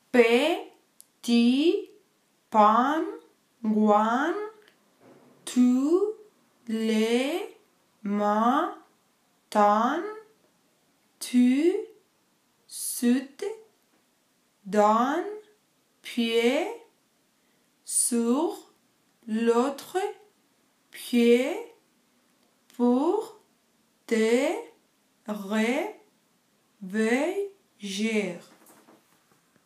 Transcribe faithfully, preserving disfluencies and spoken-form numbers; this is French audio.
Petit pingouin, tous les matins, tu sautes d'un pied sur l'autre pied pour te réveiller.